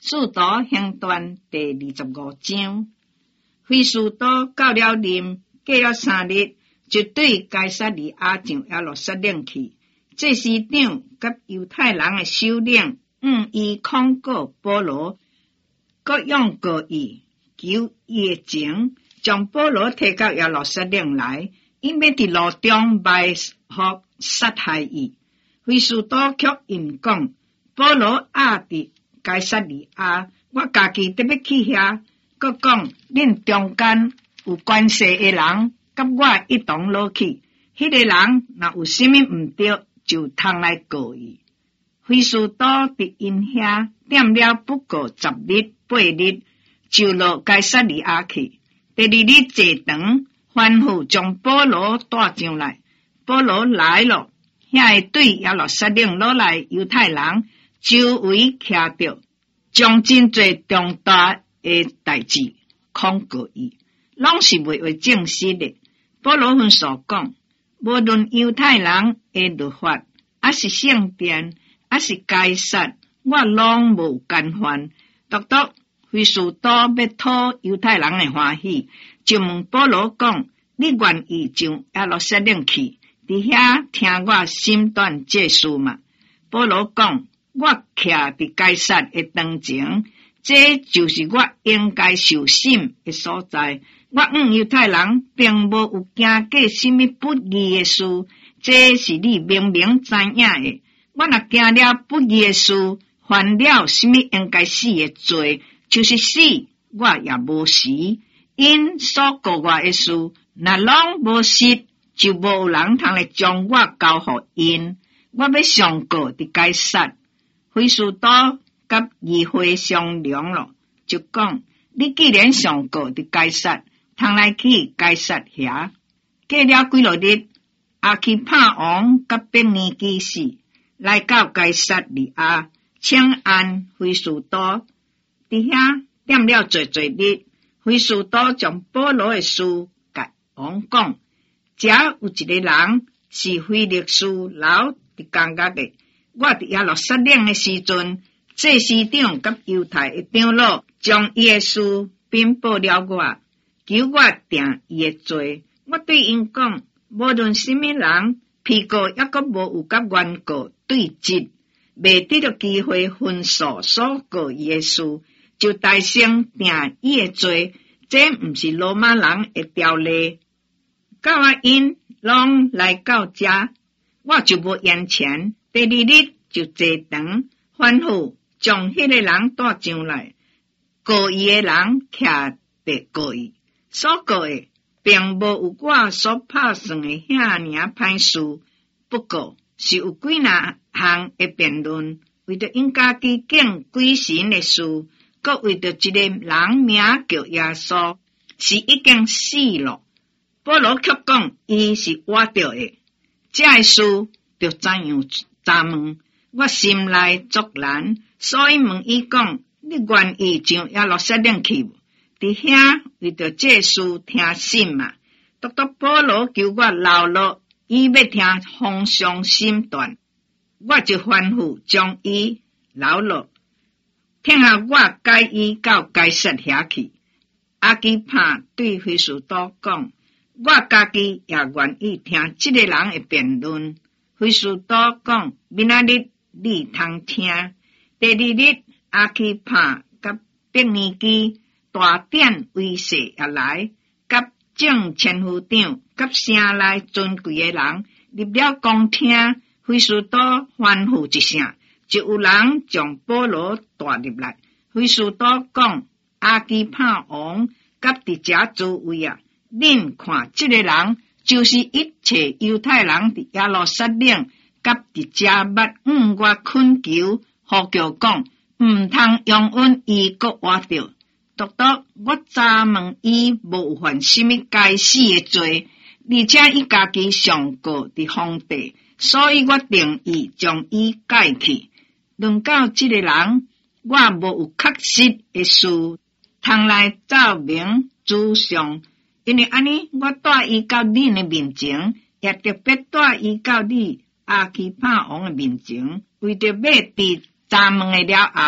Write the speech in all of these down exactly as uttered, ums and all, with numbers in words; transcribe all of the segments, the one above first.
使徒行传第二十五章，非斯都到了任，过了三日，就对该撒利亚上耶路撒冷去。这司长甲犹太人的首领，嗯，伊控告保罗，各用告伊，求伊的情，将保罗提到耶路撒冷来，以免伫路中埋伏杀害伊。非斯都却因讲，保罗压伫该撒利亚，我家己特别去遐，佮讲恁中间有关系的人，甲我一同落去。迄、那个人若有啥物毋对，就通来告伊。非斯都伫因遐踮了不过十日八日，就落该撒利亚去。第二日坐长，吩咐将保罗带上来。保罗来了，遐会对耶路撒冷落来犹太人周围徛着，将真侪重大的代志控告伊，拢是未为证实的。保罗分所讲，无论犹太人的律法，还是圣殿，还是该撒，我拢无干犯。独独非斯都要讨犹太人的欢喜，就问保罗讲：你愿意上耶路撒冷去，伫遐听我审断这事嘛？保罗讲：我徛伫该撒的当前，这就是我应该受审的所在。我嗯犹太人并无有惊过什么不义的事，这是你明明知影的。我若惊了不义的事，犯了什么应该死的罪，就是死，我也无死。因所告我的事，若拢无实，就无有人通来将我交互因。我要上告伫该撒。非斯都甲议会商量了，就讲：你既然上告伫该撒，通来去该撒遐。过了几落日，阿基帕王甲伯尼基士来到该撒利亚，请安非斯都。伫遐踮了侪侪日，非斯都将保罗的事甲王讲：遮有一个人是腓力斯留伫监狱的。我伫耶路撒冷的时阵，这司长甲犹太的长老将伊的事禀报了我，求我定伊的罪。我对因讲，无论什么人，被告抑阁无有甲原告对质，未得到机会分诉所告伊的事，就大声定伊的罪。这毋是罗马人的条例。到啊因拢来到遮，我就无延前。第二日就坐长，吩咐将迄个人带上来，告伊的人徛伫告伊，所告的并无有我所拍算的遐尔歹事，不过是有几若项的辩论，为着因家己敬鬼神的事，搁为着一个人名叫耶稣，是已经死了。保罗却讲伊是活着的，这个事就怎样查问，我心内作难，所以问伊讲：你愿意上耶路撒冷去？伫遐为着这事听审嘛？独独保罗求我留落，伊要听方向审断，我就吩咐将伊留落，听下我解伊到该撒遐去。阿基帕对非斯都讲：我家己也愿意听这个人的辩论。非斯都讲：明仔日你通听。第二日，阿基帕甲伯尼基大典威势也来，甲正千夫长甲城内尊贵的人入了宫厅。非斯都吩咐一声，就有人将保罗带入来。非斯都讲：阿基帕王甲伫遮诸位啊，恁看这个人就是一切犹太人伫耶路撒冷甲伫遮捌嗯我恳求呼叫讲，毋通容允伊搁活着。独独我查问伊无有犯什么该死的罪，而且伊家己上告伫皇帝，所以我定意将伊解去。论到这个人，我无有确实的事通来照明主上，因为安尼，我带伊到恁的面前，也特别带伊到你阿基帕王的面前，为着要伫查问的了后，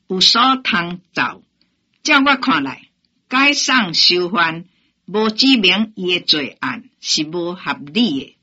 有所通走。照我看来，解送囚犯无指明伊的罪案是无合理的。